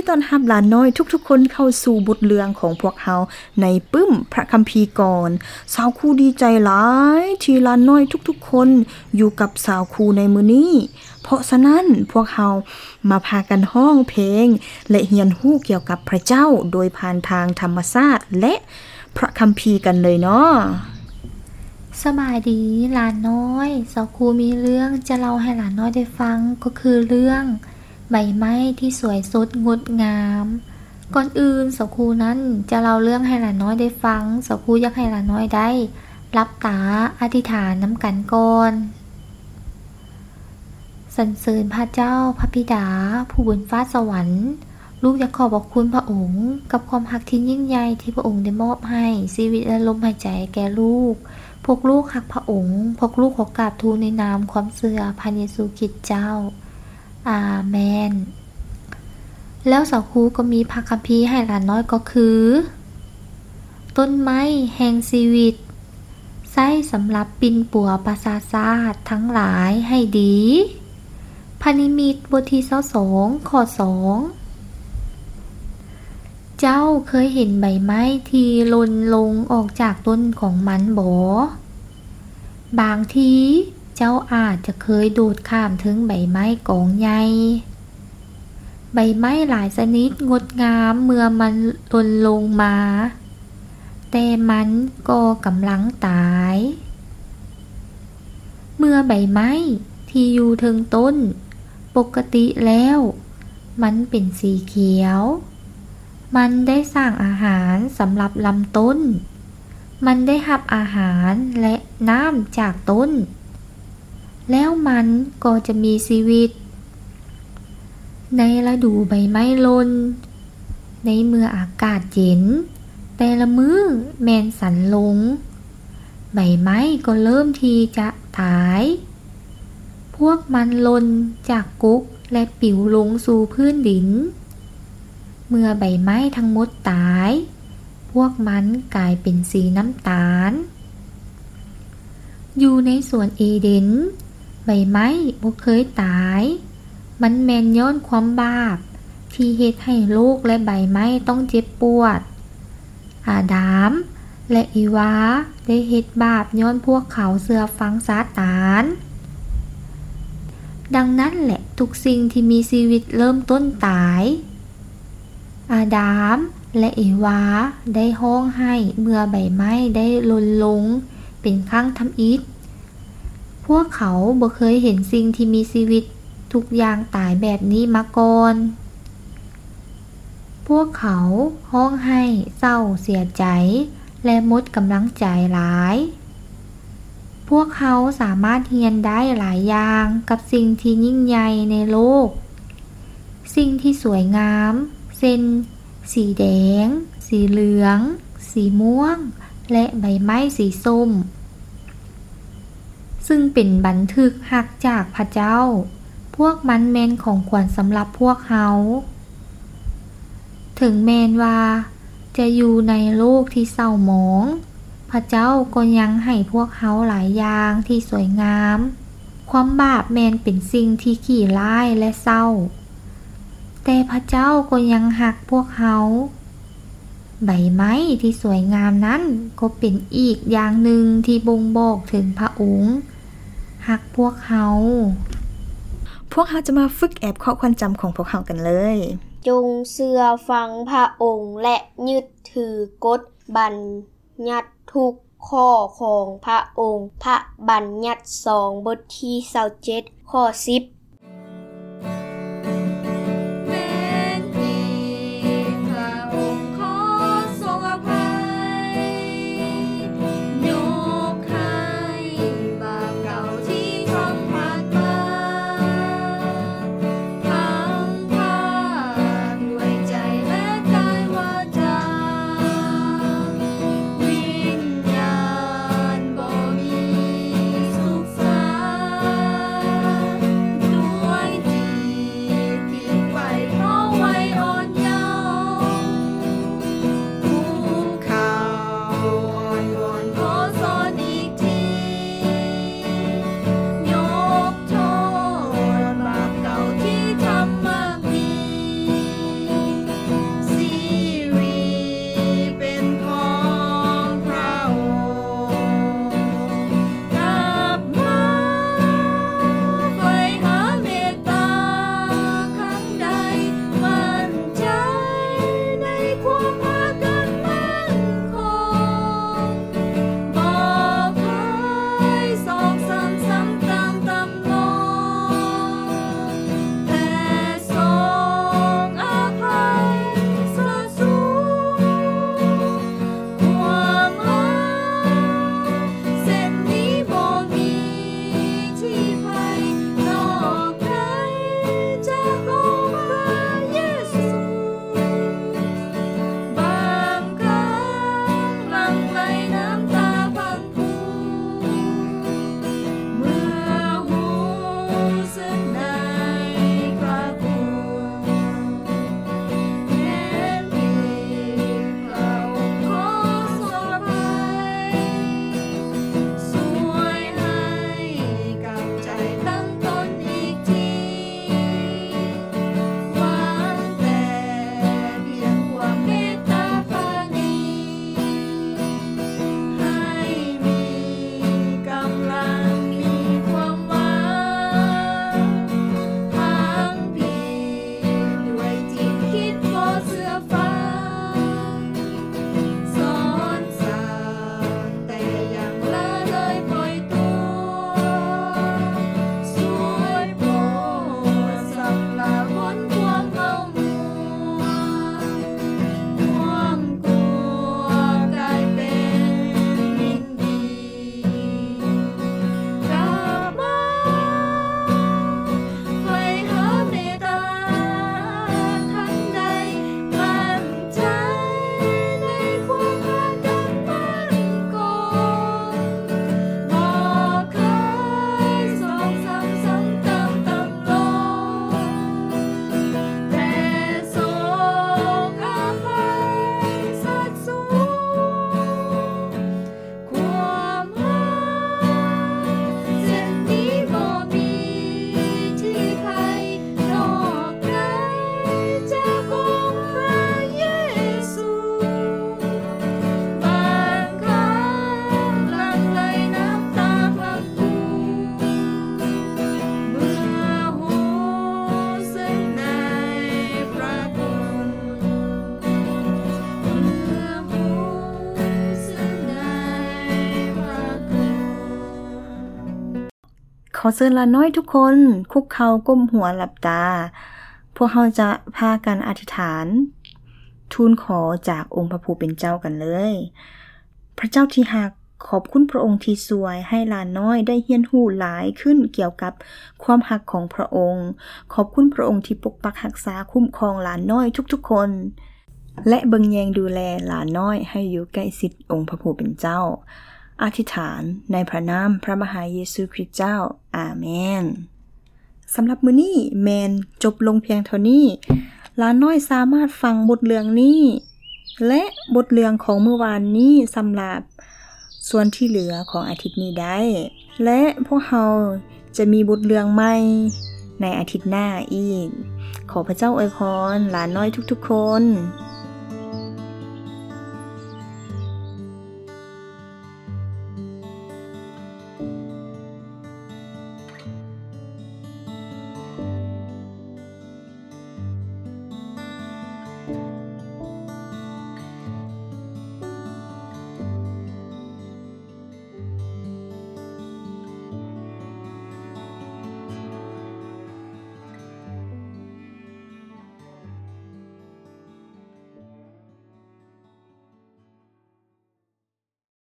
ต้อนรับหลานน้อยทุกๆคนเข้าสู่บทเรื่องของพวกเฮาในปึ้มพระคัมภีร์ก่อนสาวครูดีใจหลายที่หลานน้อยทุกๆคนอยู่กับสาวครูในมื้อนี้เพราะฉะนั้นพวกเฮามาพากันร้องเพลงและเรียนรู้เกี่ยวกับพระเจ้าโดยผ่านทางธรรมชาติและพระคัมภีร์กันเลยเนาะสบายดีหลานน้อยสาวครูมีเรื่องจะเล่าให้หลานน้อยได้ฟังก็คือเรื่องใบไม้ที่สวยสดงดงามก่อนอื่นสาวครูนั้นจะเล่าเรื่องให้หลานน้อยได้ฟังสาวครูอยากให้หลานน้อยได้รับตาอธิษฐานน้ำกันก่อนสรรเสริญพระเจ้าพระบิดาผู้บนฟ้าสวรรค์ลูกอยากขอบคุณพระองค์กับความรักที่ยิ่งใหญ่ที่พระองค์ได้มอบให้ชีวิตและลมหายใจแก่ลูกพวกลูกรักพระองค์พวกลูกขอกราบทูลในนามความเชื่อพระเยซูคริสต์เจ้าอาเมนแล้วสาวครูก็มีพระคัมภีร์ให้หลานน้อยก็คือต้นไม้แห่งชีวิตใช้สำหรับปิ่นปัวประสาทาสทั้งหลายให้ดีพระนิมิตบทที่22ข้อ2เจ้าเคยเห็นใบไม้ที่หล่นลงออกจากต้นของมันบ่บางทีเจ้าอาจจะเคยโดดข้ามถึงใบไม้กองใหญ่ใบไม้หลายชนิดงดงามเมื่อมันหล่นลงมาแต่มันก็กำลังตายเมื่อใบไม้ที่อยู่ถึงต้นปกติแล้วมันเป็นสีเขียวมันได้สร้างอาหารสำหรับลำต้นมันได้รับอาหารและน้ำจากต้นแล้วมันก็จะมีชีวิตในฤดูใบไม้หล่นในเมื่ออากาศเย็นแต่ละมื้อแมนสันลงใบไม้ก็เริ่มที่จะตายพวกมันหล่นจากกุกและปิวลงสู่พื้นดินเมื่อใบไม้ทั้งหมดตายพวกมันกลายเป็นสีน้ำตาลอยู่ในสวนเอเดนใบไม้บ่เคยตายมันแม่นย้อนความบาปที่เฮ็ดให้โลกและใบไม้ต้องเจ็บปวดอาดามและอีวาได้เฮ็ดบาปย้อนพวกเขาเชื่อฟังซาตานดังนั้นแหละทุกสิ่งที่มีชีวิตเริ่มต้นตายอาดามและอีวาได้ร้องไห้เมื่อใบไม้ได้หล่นลงเป็นครั้งทำอิฐพวกเขาบ่เคยเห็นสิ่งที่มีชีวิตทุกอย่างตายแบบนี้มาก่อนพวกเขาร้องไห้เศร้าเสียใจและหมดกำลังใจหลายพวกเขาสามารถเรียนได้หลายอย่างกับสิ่งที่ยิ่งใหญ่ในโลกสิ่งที่สวยงามเช่นสีแดงสีเหลืองสีม่วงและใบไม้สีส้มซึ่งเป็นบันทึกหักจากพระเจ้าพวกมันแม่นของขวัญสำหรับพวกเฮาถึงแม้นว่าจะอยู่ในโลกที่เศร้าหมองพระเจ้าก็ยังให้พวกเฮาหลายอย่างที่สวยงามความบาปแม่นเป็นสิ่งที่ขี้ร้ายและเศร้าแต่พระเจ้าก็ยังหักพวกเฮาใบไม้ที่สวยงามนั้นก็เป็นอีกอย่างหนึ่งที่บ่งบอกถึงพระองค์หักพวกเฮาจะมาฝึกแอบข้อความจำของพวกเขากันเลยจงเชื่อฟังพระองค์และยึดถือกฎบัญญัติทุกข้อของพระองค์พระบัญญัติ2บทที่27ข้อ10 ดขอเชิญหลานน้อยทุกคนคุกเข่าก้มหัวหลับตาพวกเราจะพากันอธิษฐานทูลขอจากองค์พระผู้เป็นเจ้ากันเลยพระเจ้าที่รักขอบคุณพระองค์ที่สวยให้หลานน้อยได้เรียนรู้หลายขึ้นเกี่ยวกับความรักของพระองค์ขอบคุณพระองค์ที่ปกปักรักษาคุ้มครองหลานน้อยทุกๆคนและเบิ่งแยงดูแลหลานน้อยให้อยู่ใกล้ชิดองค์พระผู้เป็นเจ้าอธิษฐานในพระนามพระมหาเยซูคริสต์เจ้าอาเมนสำหรับมื้อนี้แมนจบลงเพียงเท่านี้หลานน้อยสามารถฟังบทเรื่องนี้และบทเรื่องของเมื่อวานนี้สำหรับส่วนที่เหลือของอาทิตย์นี้ได้และพวกเราจะมีบทเรื่องใหม่ในอาทิตย์หน้าอีกขอพระเจ้าอวยพรหลานน้อยทุกๆคน